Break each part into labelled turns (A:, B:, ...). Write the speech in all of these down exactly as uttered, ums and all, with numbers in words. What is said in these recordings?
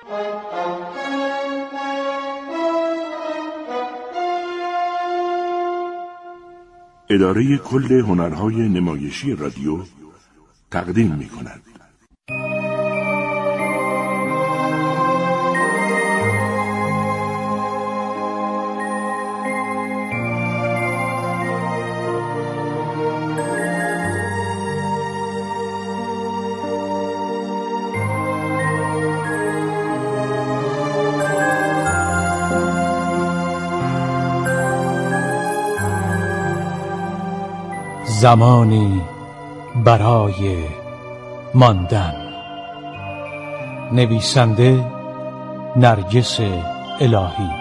A: اداره کل هنرهای نمایشی رادیو تقدیم می کند.
B: زمانی برای ماندن. نویسنده نرگس الهی.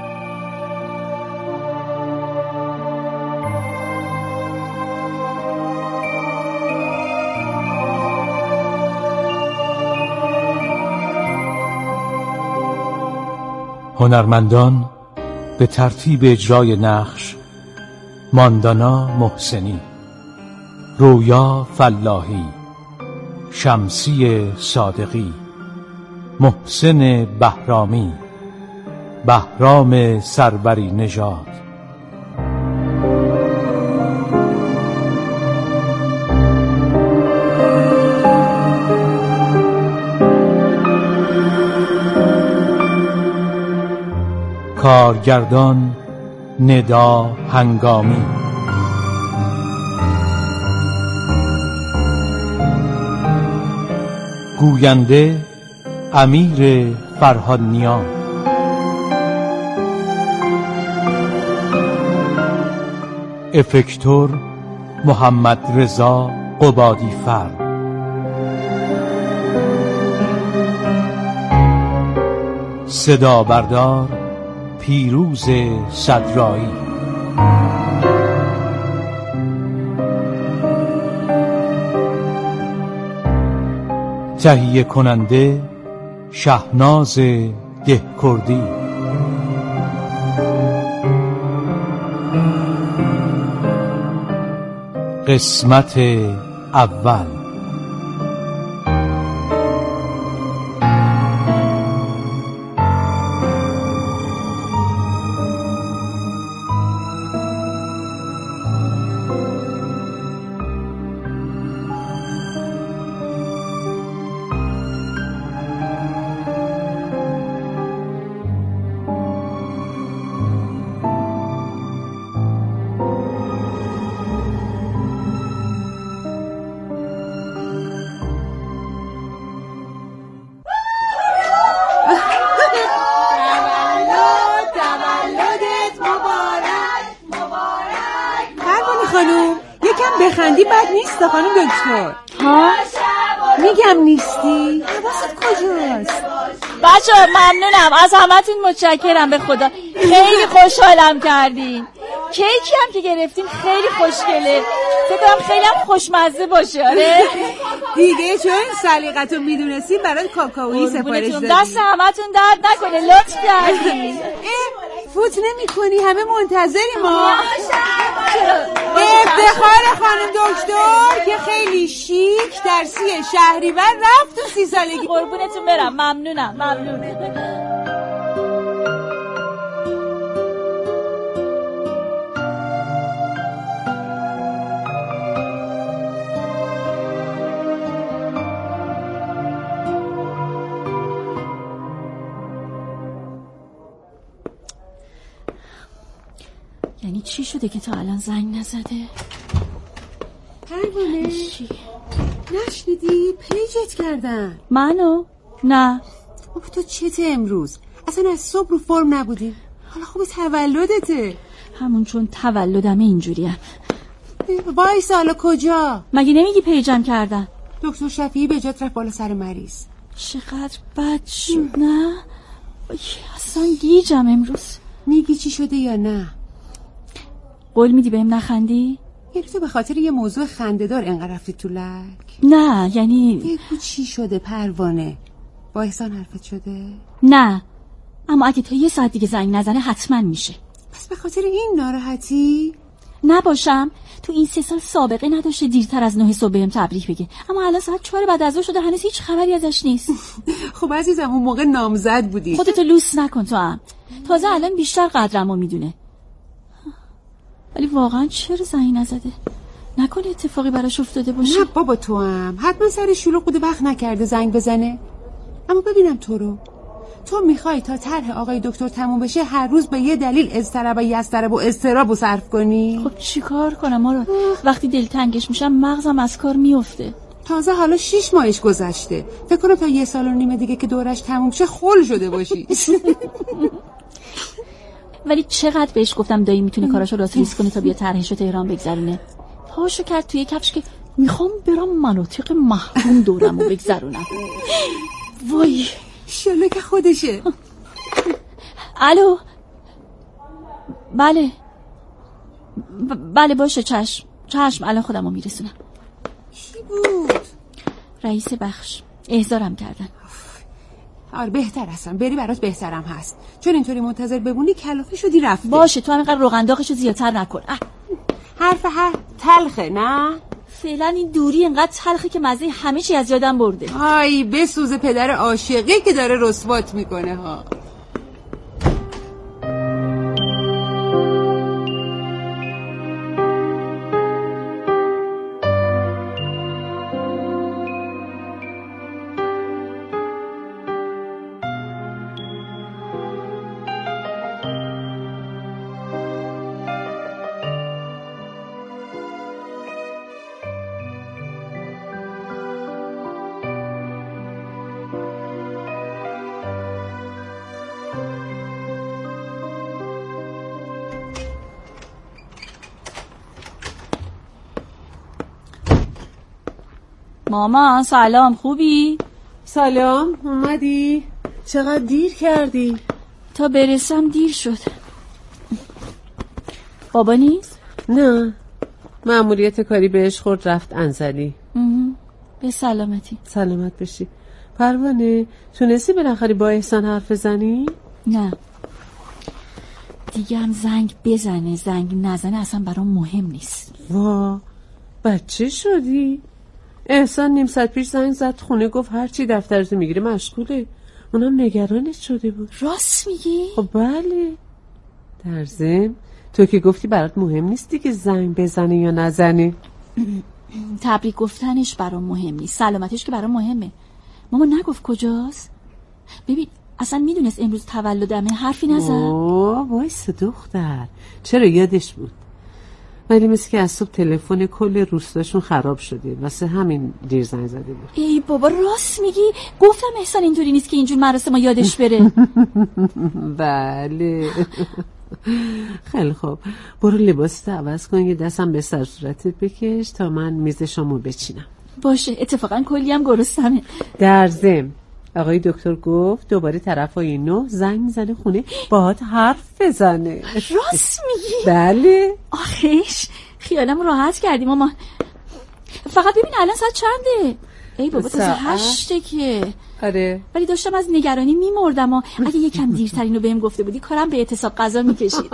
B: هنرمندان به ترتیب اجرای نقش: ماندانا محسنی، رویا فلاحی، شمسی صادقی، محسن بهرامی، بهرام سروری نژاد. کارگردان ندا هنگامی. گوینده امیر فرهادنیان. افکتور محمد رضا قبادی فر. صدا بردار پیروز صدرایی. تهیه کننده شهناز دهکردی. قسمت اول.
C: بخندی بد نیست خانم دکتر.
D: ها؟
C: میگم نیستی؟ حواست کجاست؟
D: بچه ممنونم از همتون، متشکرم به خدا، خیلی خوشحالم کردین. کیکی هم که گرفتین خیلی خوشگله، فکر کنم خیلی هم خوشمزه باشه. آره
C: دیگه چون سلیقتو میدونستی برای کاکائویی سفارش دادی.
D: دست همتون درد نکنه، لطف کردین.
C: فوت نمی کنی، همه منتظری ما. افتخار خانم دکتر که خیلی شیک در سی شهریور رفت تو سی سالگی.
D: قربونتون برم، ممنونم ممنون. یعنی چی شده که تا الان زنگ نزده؟
C: پروانه چی؟ نشنیدی؟ پیجت کردن.
D: منو؟ نه.
C: بابا تو چته امروز؟ اصلا از صبح رو فرم نبودی. حالا خوب تولدته.
D: همون چون تولدمه اینجوریم.
C: وایسا حالا کجا؟
D: مگه نمیگی پیجم کردن؟
C: دکتر شفیعی به جات رفت بالا سر مریض.
D: چقدر بد شد. نه اصلا گیجم امروز.
C: میگی چی شده یا نه؟
D: قول میدی بهم نخندی؟
C: یعنی تو به خاطر یه موضوع خنده‌دار انقدر رفتی تو لک؟
D: نه یعنی
C: بگو چی شده پروانه؟ با احسان حرفت شده؟
D: نه، اما اگه تا یه ساعت دیگه زنگ نزنه حتما میشه.
C: پس به خاطر این ناراحتی؟
D: نباشم؟ تو این سه سال سابقه نداشته دیرتر از نه صبح بهم تبریک بگه، اما الان ساعت چهار بعد از ظهر شده هنوز هیچ خبری ازش نیست.
C: خب عزیزم اون موقع نامزد بودی.
D: خودتو لوس نکن تو هم. تازه الان بیشتر قدرمو میدونه. ولی واقعا چرا زنگ نزده؟ نکنه اتفاقی براش افتاده باشه؟
C: نه بابا تو هم حتما سر شلوغ بوده وقت نکرده زنگ بزنه. اما ببینم تو رو، تو میخوای تا طرح آقای دکتر تموم بشه هر روز به یه دلیل اضطراب و یضطرب و اضطراب صرف کنی؟
D: خب چیکار کنم آراد؟ وقتی دلتنگش میشم مغزم از کار میفته.
C: تازه حالا شیش ماهش گذشته، فکر کنم تا یه سال و نیمه دیگه که دورش تموم شه خل شده باشی.
D: ولی چقدر بهش گفتم دایی میتونه کاراشو راست ریز کنه تا بیا طرحشو تهران بگذرونه. پاشو کرد توی کفش که میخوام برم مناطق محروم دورمو بگذرونم. وای
C: شله که خودشه.
D: الو بله ب- بله باشه چشم چشم الان خودمو میرسونم.
C: کی بود؟
D: رئیس بخش احضارم کردن.
C: آره بهتر هستم بری برات بهترم هست، چون اینطوری منتظر بمونی کلافه شدی رفته.
D: باشه تو همینقدر روغنداغشو زیادتر نکن. اه.
C: حرف هر تلخه نه؟
D: فعلا این دوری اینقدر تلخه که مزه همه چی از یادم برده.
C: آی بسوزه پدر عاشقی که داره رسوات میکنه ها.
D: مامان سلام خوبی؟
E: سلام اومدی؟ چقدر دیر کردی؟
D: تا برسم دیر شد. بابا نیست؟
E: نه مأموریت کاری بهش خورد رفت انزلی.
D: به سلامتی.
E: سلامت بشی. پروانه تونستی بالاخره با احسان حرف بزنی؟
D: نه دیگه هم زنگ بزنه زنگ نزنه اصلا برام مهم نیست.
E: وا بچه شدی؟ احسان نیم ساعت پیش زنگ زد خونه گفت هرچی دفترتو میگیره مشغوله. اونم نگرانت شده بود.
D: راست میگی؟
E: خب بله. در ضمن تو که گفتی برات مهم نیستی که زنگ بزنه یا نزنه.
D: تبریک گفتنش برام مهم نیست، سلامتش که برام مهمه. ماما نگفت کجاست؟ ببین اصلا میدونست امروز تولدمه حرفی نزد.
E: اوه وایس دختر چرا یادش بود. ولی مثل که از صبح تلفن کل روستاشون خراب شده واسه همین دیر زنگ زده بود.
D: ای بابا راست میگی؟ گفتم احسان اینطوری نیست که اینجور مراسم یادش بره.
E: بله. خیلی خوب برو لباست عوض کن یه دستم به سر صورتت بکش تا من میز شامو بچینم.
D: باشه اتفاقا کلی هم گرسنمه.
E: در ضمن آقای دکتر گفت دوباره طرفای نو زنگ میزنه خونه باهات حرف بزنه.
D: راست میگی؟
E: بله.
D: آخیش خیالم راحت کردی مامان. فقط ببین الان ساعت چنده؟ ای بابا تازه هشته که.
E: آره
D: ولی داشتم از نگرانی میمردم و اگه یکم دیرتر اینو بهم گفته بودی کارم به اعتصاب قضا میکشید.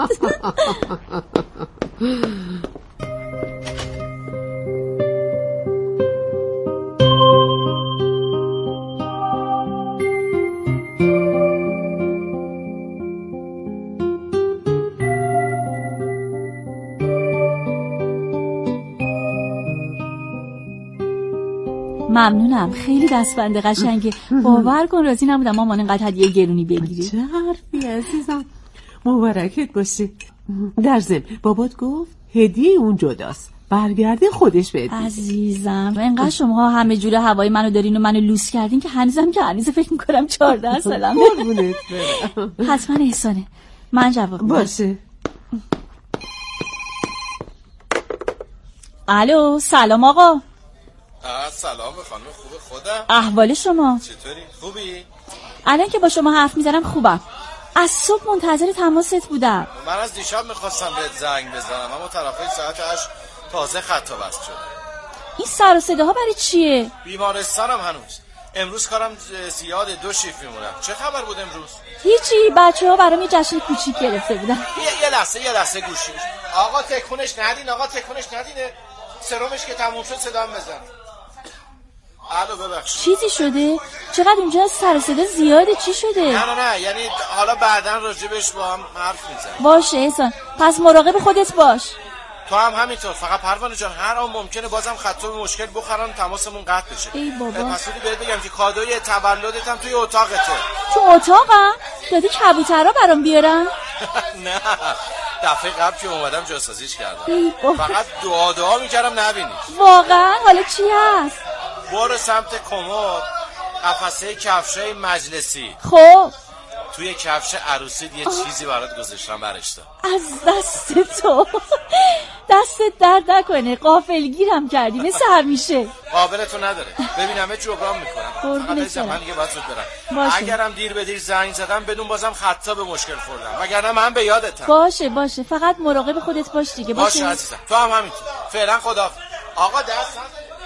D: ممنونم خیلی دستبند قشنگه. باور کن راضی نبودم مامان اینقدر هدیه گرونی بگیری.
E: چه حرفی عزیزم مبارکت باشه. در ضمن بابات گفت هدیه اون جداست برگرده خودش بهت.
D: عزیزم اینقدر شما همه جوره هوای منو دارین و منو لوس کردین که هنوزم که هنوز فکر میکنم چهارده سالم.
E: قربونت برم.
D: حتما احسانه من جواب میدم.
E: باشه.
D: الو سلام آقا.
F: سلام خانم خوب خودم.
D: احوال شما
F: چطوری؟ خوبی؟
D: الان که با شما حرف میزنم خوبم. از صبح منتظر تماست بودم.
F: من از دیشب میخواستم بهت زنگ بزنم اما طرفای ساعت هشت تازه خط بست شده.
D: این سر و صداها برای چیه؟
F: بیمارستانم هنوز. امروز کارم زیاده، دو شیفت میمونم. چه خبر بود امروز؟
D: هیچی، بچه ها برام یه جشن کوچیک گرفته بودن.
F: یه, یه لحظه یه لحظه گوشی. آقا تکونش ندین، آقا تکونش ندینه. سرمش که تموم شد صدام بزن. الو ببخشید.
D: چیزی شده؟ چقدر اونجا سر صدا زیاده، چی شده؟
F: نه نه نه، یعنی حالا بعداً راجبش با هم حرف میزنیم.
D: باشه احسان، پس مراقب خودت باش.
F: تو هم همینطور. فقط پروانه جان هر آن ممکنه بازم خطا به مشکل بخورن، تماسمون قطع بشه.
D: ای بابا.
F: پس بودی بهت بگم که کادوی تولدت هم توی اتاقته.
D: تو اتاقم؟ دادی کبوترها برام بیارن؟
F: نه، دفعه قبل که اومدم جاسازیش کردم.
D: ای بابا.
F: فقط دعا دعا میکردم نبینی.
D: واقعا؟ حالا چی هست؟
F: برو سمت کمد، قفسه کفشای مجلسی.
D: خب
F: توی کفش عروسیت یه آه. چیزی برات گذاشتم برشتا.
D: از دست تو دستت درد نکنه، غافلگیرم کردی مثل همیشه.
F: قابلتو نداره. ببینمه جبران میکنم. فقط از من دیگه باید زود برم. اگرم دیر به دیر زنگ زدم بدون بازم خطا به مشکل خوردم، وگرنه من به یادتم.
D: باشه باشه، فقط مراقب خودت باش دیگه. باشه
F: باشه عزیزم، تو هم همینطور. فعلا خدا. آقا دست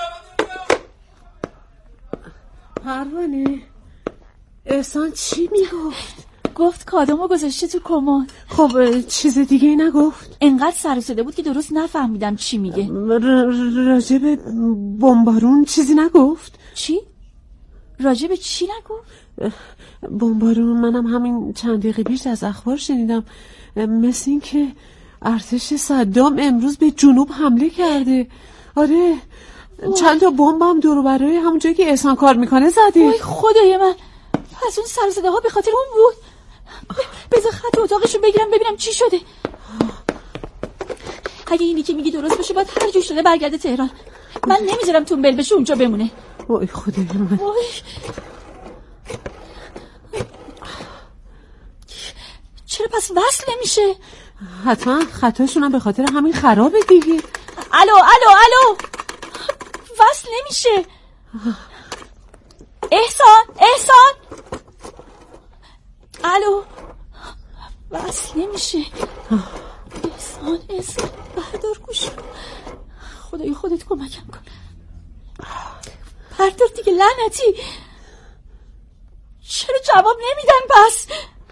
E: پروانه، احسان چی میگفت؟
D: گفت کادومو گذاشته تو کمد.
E: خب چیز دیگه ای نگفت؟
D: انقدر سر و صدا بود که درست نفهمیدم چی میگه.
E: راجب بمبارون چیزی نگفت؟
D: چی؟ راجب چی نگفت؟
E: بمبارون منم همین چند دقیقه پیش از اخبار شنیدم، مثل این که ارتش صدام امروز به جنوب حمله کرده. آره، چند تا بمب هم دور و برای همون جایی که احسان کار میکنه زده.
D: وای خدای من، پس اون سر و صداها به خاطر اون بود. بذار خط اتاقشو بگیرم ببینم چی شده. اگه اینی که میگی درست باشه باید هر جور شده برگرده تهران. من نمیذارم تونبل بشه اونجا بمونه.
E: وای خدای من.
D: وای. چرا پس وصل نمیشه؟
E: حتما خطاشون هم به خاطر همین خرابه دیگه.
D: الو الو الو، وصل نمیشه. احسان احسان، الو، وصل نمیشه. احسان احسان، بردار گوش، خدای خودت کمکم کن. بردار دیگه لعنتی. چرا جواب نمیدن پس؟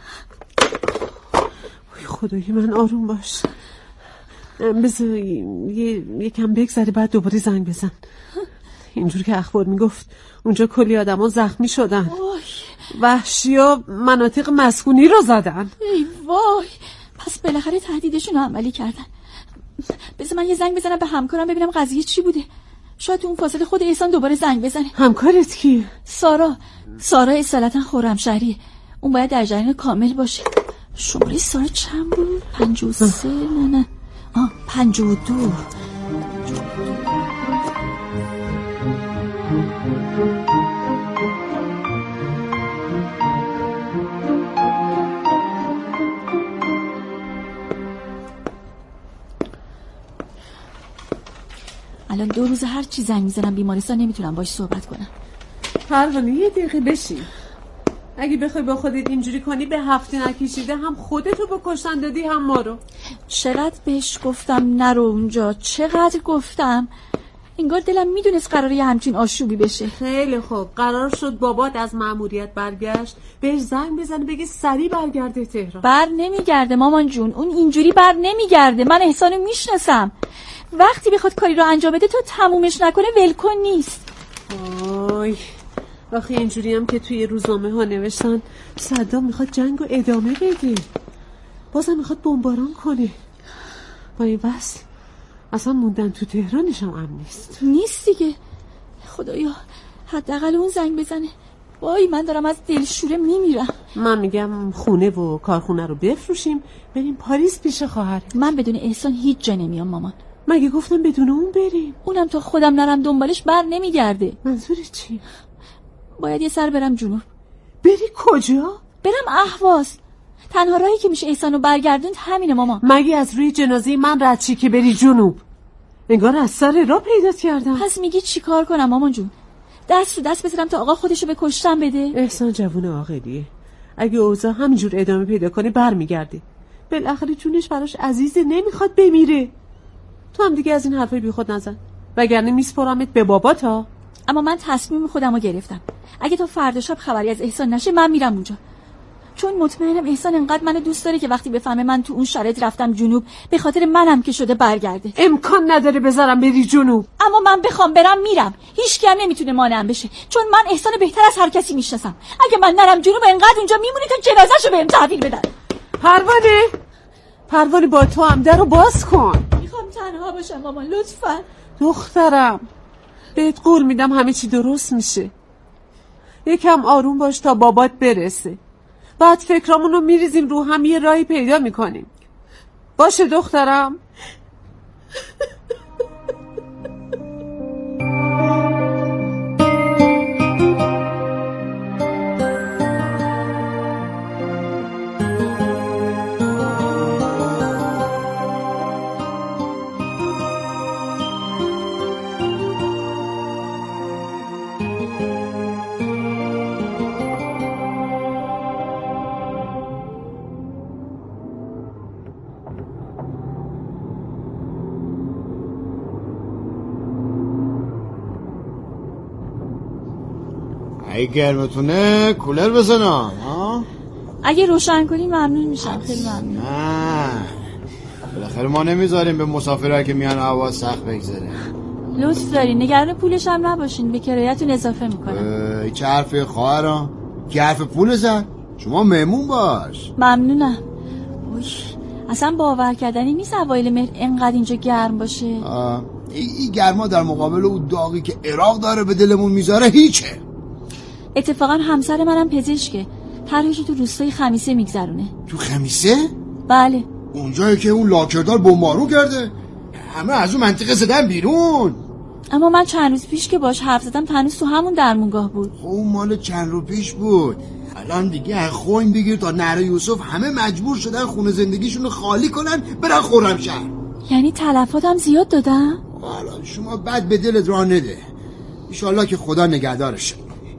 E: خدای من آروم باش. بذار یه یکم بگذره بعد دوباره زنگ بزن. اینجور که اخبار میگفت اونجا کلی آدم ها زخمی شدن. وحشی ها مناطق مسکونی رو زدن.
D: ای وای، پس بالاخره تهدیدشون رو عملی کردن. بذار من یه زنگ بزنم به همکارم ببینم قضیه چی بوده. شاید اون فاصله خود احسان دوباره زنگ بزنه.
E: همکارت کی؟
D: سارا. سارا اصالتا خرمشهریه. اون باید در جریان کامل باشه. شماره سارا چند بود؟ پنجاه و سه. نه نه آه پنجاه و دو. الان دو روز هر چی زنگ میزنم بیمارستان نمیتونم باش صحبت کنم.
E: پروانه یه دقیقه بشین. اگه بخوای با خودت اینجوری کنی به هفته نکشیده هم خودتو بکشتن دادی هم ما رو.
D: چقدر بهش گفتم نرو اونجا، چقدر گفتم. انگار دلم میدونست قراره یه همچین آشوبی بشه.
E: خیلی خوب، قرار شد بابات از مأموریت برگشت بهش زنگ بزنه بگی سریع برگرده تهران.
D: بر نمیگرده مامان جون، اون اینجوری بر نمیگرده. من احسانو میشناسم، وقتی بخواد کاری رو انجام بده تو تمومش نکنه ولکن نیست.
E: آی آخه اینجوری هم که توی روزنامه ها نوشتن صدام میخواد جنگو ادامه بده، بازم میخواد بمباران کنه. با این وصل اصلا موندن تو تهرانش هم امن نیست.
D: نیست دیگه. خدایا حداقل اون زنگ بزنه. وای من دارم از دلشوره میمیرم.
E: من میگم خونه و کارخونه رو بفروشیم بریم پاریس پیش خواهر.
D: من بدون احسان هیچ جا نمیام مامان.
E: مگه گفتم بدون اون بریم؟
D: اونم تا خودم نرم دنبالش بر نمیگرده.
E: منظوری چی؟
D: باید یه سر برم جنوب.
E: بری کجا؟
D: برم اهواز. تنها راهی که میشه احسانو برگردوند همینه مامان.
E: مگه از روی جنازه من رد چی که بری جنوب؟ انگار از سر راه پیدا کردم.
D: پس میگی چی کار کنم مامان جون؟ دست رو دست بذارم تا آقا خودشو به کشتن بده؟
E: احسان جوون عاقلیه. اگه اوضاع همینجور ادامه پیدا کنه برمیگرده. بالاخره جونش براش عزیزه، نمیخواد بمیره. تو هم دیگه از این حرفای بی خود نزن، وگرنه میسپرمت به بابات ها.
D: اما من تصمیم خودم رو گرفتم. اگه تا فردا شب خبری از احسان نشه من میرم اونجا، چون مطمئنم احسان انقدر منو دوست داره که وقتی بفهمه من تو اون شرایط رفتم جنوب به خاطر منم که شده برگرده.
E: امکان نداره بذارم بری جنوب.
D: اما من بخوام برم میرم، هیچ کی هم نمیتونه مانعم بشه، چون من احسان بهتر از هر کسی میشناسم. اگه من نرم جنوب انقدر اونجا میمونی تا جنازه‌شو بهم تحویل بدن.
E: پروانه پروانه با تو هم درو باز کن.
D: میخوام تنها باشم مامان، لطفاً.
E: دخترم بهت قول میدم همه چی درست میشه. یکم آروم باش تا بابات برسه، بعد فکرامون رو میریزیم رو هم، یه راهی پیدا میکنیم. باشه دخترم؟
G: اگه گرمتونه کولر بزنم. ها
D: اگه روشن کنی ممنون میشم. خیلی ممنون.
G: نه بالاخره ما نمیذاریم به مسافرها که میان هوا سخت بگذره.
D: لطف داری، نگران پولش هم نباشین، به کرایتون اضافه میکنم.
G: این چه حرفه خواهران؟ کی حرف پول زد؟ شما مهمون باش.
D: ممنونم. اوی اصلا باور کردنی نیست اوایل مهر انقدر اینجا گرم باشه.
G: این ای گرما در مقابل اون داغی که عراق داره به دلمون میذاره هیچه.
D: اتفاقا همسر منم پزشکه، طرحشو تو روستای خمیسه میگذرونه.
G: تو خمیسه؟
D: بله.
G: اونجایی که اون لاکردار بمبارون کرده؟ همه از اون منطقه زدن بیرون.
D: اما من چند روز پیش که باش حرف زدم تنوز تو همون درمونگاه بود.
G: خب اون مال چند رو پیش بود. الان دیگه از خوین بگیر تا نره یوسف همه مجبور شدن خونه زندگیشون رو خالی کنن برن خرمشهر.
D: یعنی تلفاتم زیاد دادن؟
G: حالا شما بد به دلت راه نده، انشالله که خدا نگهدارشه،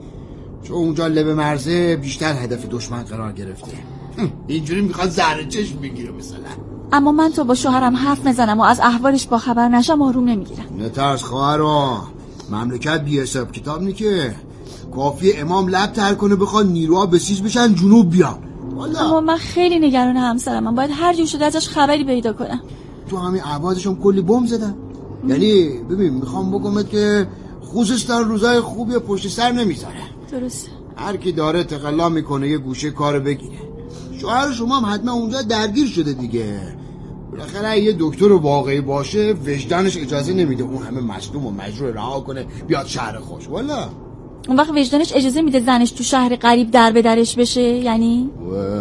G: چون اونجا لب مرزه بیشتر هدف دشمن قرار گرفته. اینجوری میخواد زهر چشم بگیره مثلا.
D: اما من تو با شوهرم حرف میزنم و از احوالش با خبر نشم آروم نمیگیرم.
G: نترس خواهرا، مملکت بی حساب کتاب نی که، کافی امام لب تر کنه بخواد نیروها بسیج بشن جنوب بیان.
D: اما من خیلی نگران همسرم، من باید هر جور شده ازش خبری پیدا کنم.
G: تو همین عوازشون کلی بم زدن. یعنی ببین میخوام بگمت که خصوصا روزای خوبی پشت سر نمیذاره.
D: درسته.
G: هر کی داره تقلا میکنه یه گوشه کارو بگیره. شوهر شما هم حتما اونجا درگیر شده دیگه. بالاخره یه دکتر واقعی باشه وجدانش اجازه نمیده اون همه مظلوم و مجروح رها کنه بیاد شهر خوش. والا
D: اون وقت وجدانش اجازه میده زنش تو شهر غریب در به درش بشه؟ یعنی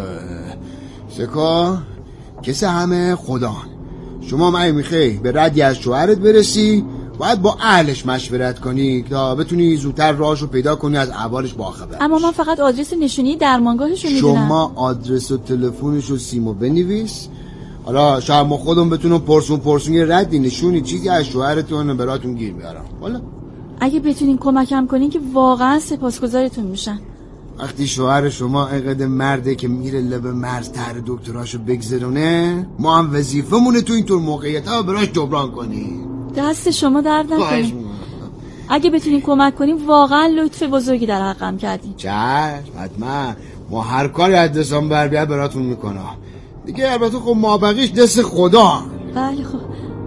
G: سکا کسی همه خدا. شما مگه میخوای به ردی از شوهرت برسی باید با اهلش مشورت کنی تا بتونی زودتر راهشو پیدا کنی از احوالش باخبر.
D: اما من فقط آدرس نشونی درمانگاهشو میدونم.
G: شما آدرس و تلفنشو سیمو بنویس. حالا شاید ما خودمون بتونم پرسون پرسون یه ردی نشونی چیزی از شوهرتون براتون گیر بیارم. والا
D: اگه بتونین کمکم کنین که واقعا سپاسگزارتون میشم.
G: وقتی شوهر شما اینقدر مرده که میره لب مرز طرح دکتراشو بگذرونه، ما هم وظیفمونه تو اینطور موقعیت‌ها براش جبران کنیم.
D: دست شما درد نکنه. اگه بتونین کمک کنین واقعا لطف بزرگی در حقم کردین.
G: چشم حتما، ما هر کاری از دستان بر بیاد براتون میکنم دیگه. البته خب مابقیش دست خدا.
D: بله خب.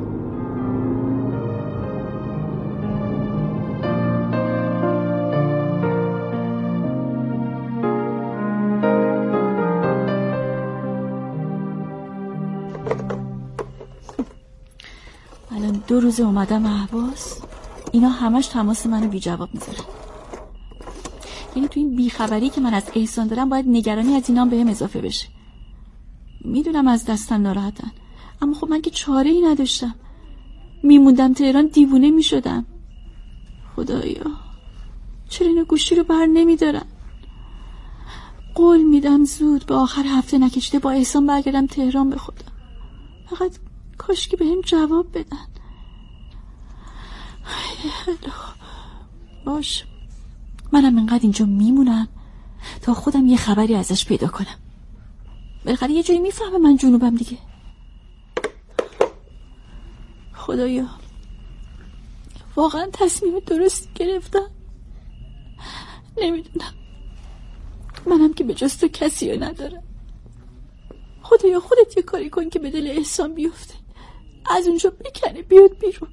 D: الان دو روز اومدم اهواز، اینا همش تماس منو بی جواب میذارن. یعنی تو این بیخبری که من از احسان دارم باید نگرانی از اینام بهم اضافه بشه. میدونم از دستم ناراحتن، اما خب من که چاره ای نداشتم. میموندم تهران دیوونه میشدم. خدایا چرا اینا گوشی رو بر نمیدارن؟ قول میدم زود به آخر هفته نکشیده با احسان برگردم تهران. به خدا فقط کاش که بهم جواب بدن. باش، منم اینقدر اینجا میمونم تا خودم یه خبری ازش پیدا کنم. بالاخره یه جوری میفهمه من جنوبم دیگه. خدایا واقعا تصمیم درست گرفتم. نمیدونم، منم که به جز تو کسی رو ندارم. خدایا خودت یه کاری کن که به دل احسان بیفته، از اونجا بکنه بیاد بیرون.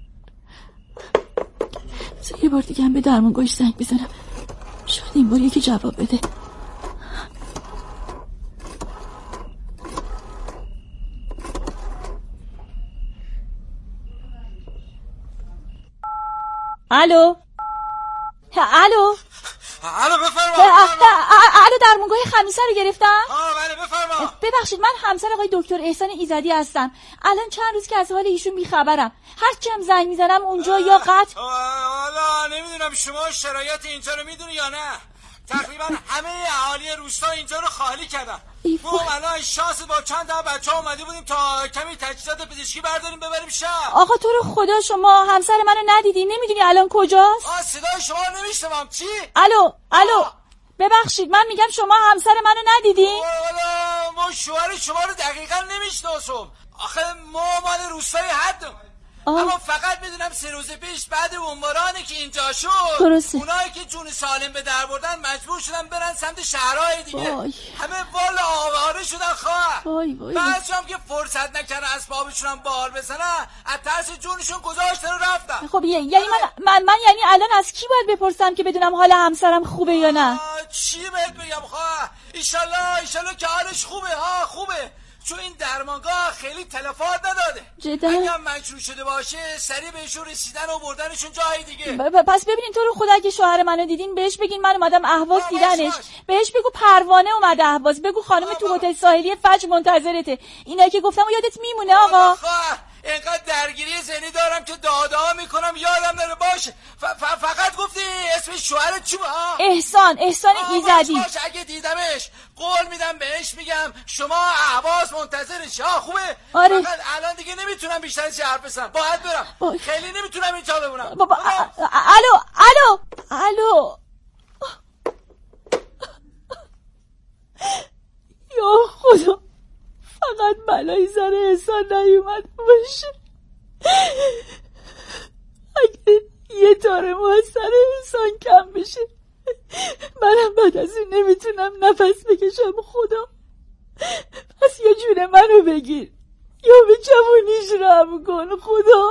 D: یه بار دیگه هم به درمانگاهش زنگ بزنم، شاید این بار یکی جواب بده. الو الو
F: الو بفرما.
D: الو درمانگاه خمیسه رو گرفتم؟
F: ها بله بفرما.
D: ببخشید من همسر آقای دکتر احسان ایزدی هستم. الان چند روز که از حال ایشون بیخبرم. هر چی هم زنگ میزنم اونجا یا قطع.
F: حالا نمیدونم شما شرایط اینجا رو میدونی یا نه. تقریبا همه اهالی روستا اینجا رو خالی کردن. ما الان شانس با چند تا بچه اومده بودیم تا کمی تجهیزات پزشکی برداریم ببریم شهر.
D: آقا تو رو خدا شما همسر منو ندیدی؟ نمیدونی الان کجاست؟
F: آ صدای شما رو نمیشنوم. چی؟
D: الو الو ببخشید من میگم شما همسر منو ندیدی؟
F: والا ما شوهر شما رو دقیقاً نمیشناسم. آخه ما مال روستای حدم. اما فقط میدونم سه روز پیش بعد بمبارانی که اینجا شد
D: درسته.
F: اونایی که جون سالم به در بردن مجبور شدن برن سمت شهرهای دیگه.
D: وای.
F: همه والا آواره شدن خواهر.
D: وای وای.
F: بعضی هم که فرصت نکردن اسبابشون هم بال بزنن از ترس جونشون گذاشتن و رفتن.
D: خب یعنی من, من من یعنی الان از کی باید بپرسم که بدونم حال همسرم خوبه یا نه؟
F: چی بهت بگم خواهر؟ ایشالله ایشالله که حالش خوبه. ها خوبه، چون این درمانگاه خیلی تلفات نداده.
D: جدا؟
F: اگه مجروح شده باشه سریع بهشون رسیدن و بردنشون جای دیگه.
D: ب- پس ببینین تو رو خدا اگه شوهر منو دیدین بهش بگین من اومدم اهواز دیدنش. بهش بگو پروانه اومده اهواز. بگو خانم تو هتل ساحلی فجر منتظرته. اینا که گفتم و یادت میمونه آقا.
F: اینقدر درگیری ذهنی دارم که دادا میکنم یادم نره. باشه ف- ف- فقط گفتی اسم شوهرت چی بود؟
D: احسان احسان ایزدی.
F: باشه اگه دیدمش قول میدم بهش میگم شما اهواز منتظرش. ها خوبه؟
D: آره.
F: فقط الان دیگه نمیتونم بیشتر از حرف بزنم. باید برم.
D: با...
F: خیلی نمیتونم اینجا بمونم.
D: بابا الو الو الو یا خدا فقط بلای سر احسان نیومد باشه. اگه یه تاره ما از سر احسان کم بشه منم بعد از این نمیتونم نفس بکشم. خدا پس یه جونه منو بگیر یا به جوونیش رحم کن خدا.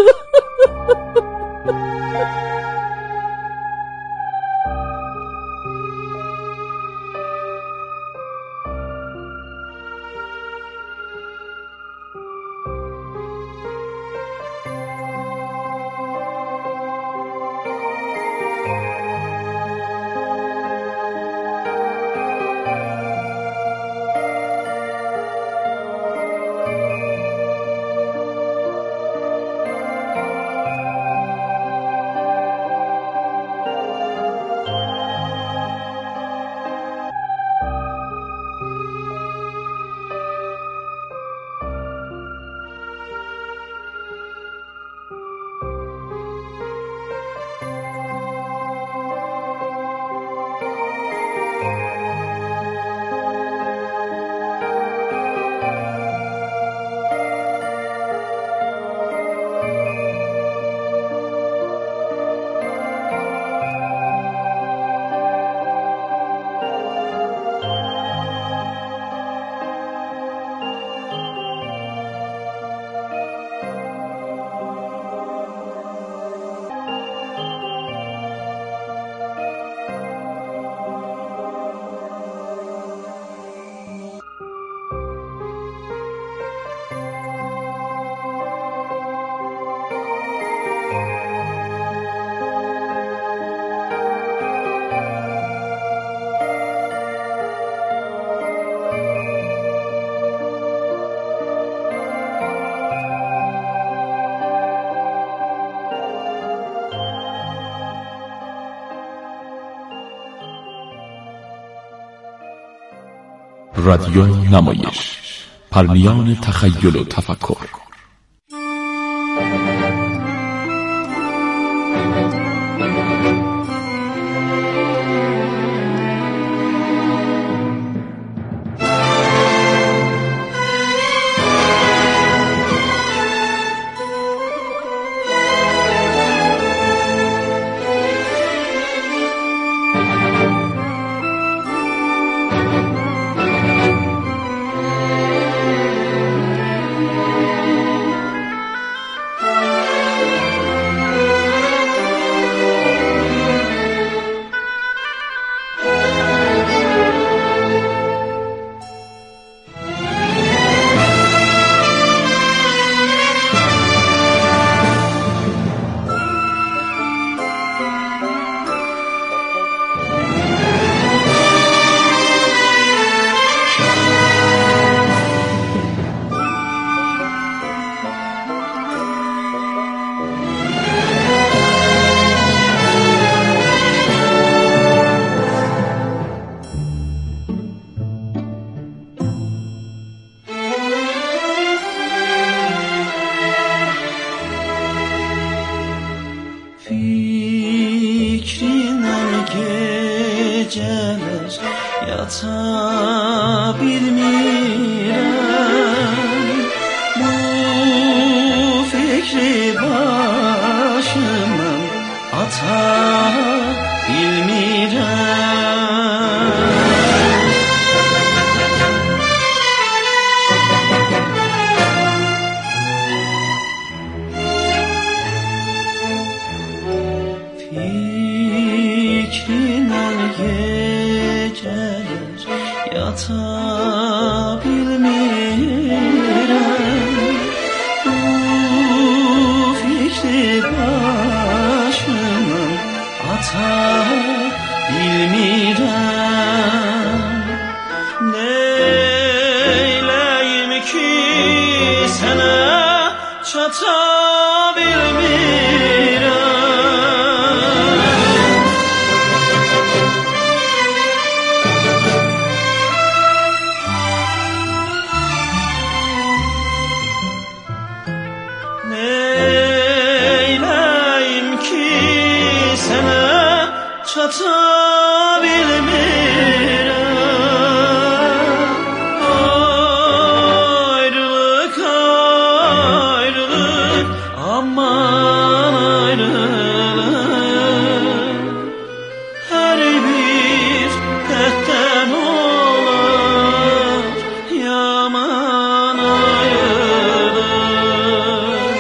A: رادیو نمایش، پرنیان تخیل و تفکر.
H: yata bilmirəm, bu fikri başımdan ata bilmirəm. Fikrindən gecələr yata bilmirəm, bu fikri başımdan ata bilmirəm. Neyləyim ki sənə çata bilmirəm. Neyləyim ki sənə çata bilmirəm. Ayrılık, ayrılık, aman ayrılık. Hər bir dərddən olar yaman ayrılık.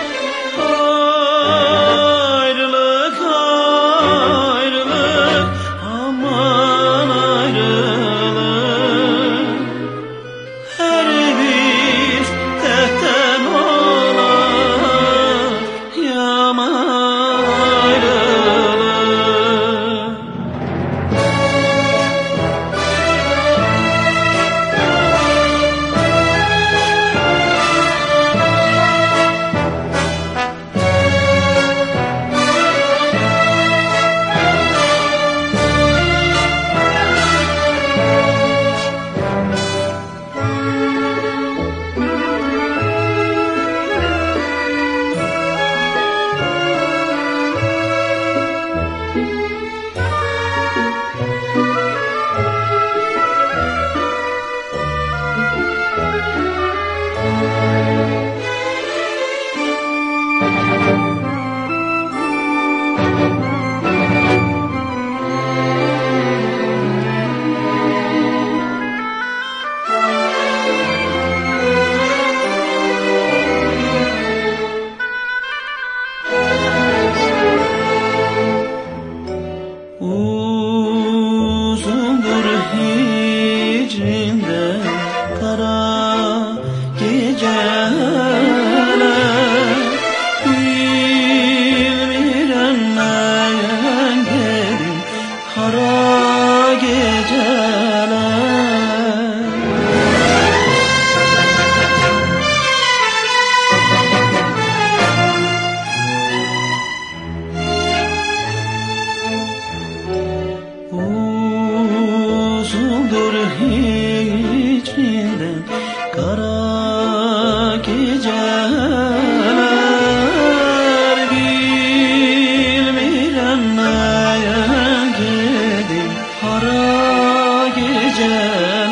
H: Ayrılık, ayrılık, aman ayrılık. Hər bir dərddən olar yaman ayrılık. Uzundur hicrində qara gecələr, bilmirəm nəyə gedim hara gecələr. Uzundur hicrindən qara gecələr, bilmirəm nəyə gedim hara gecələr.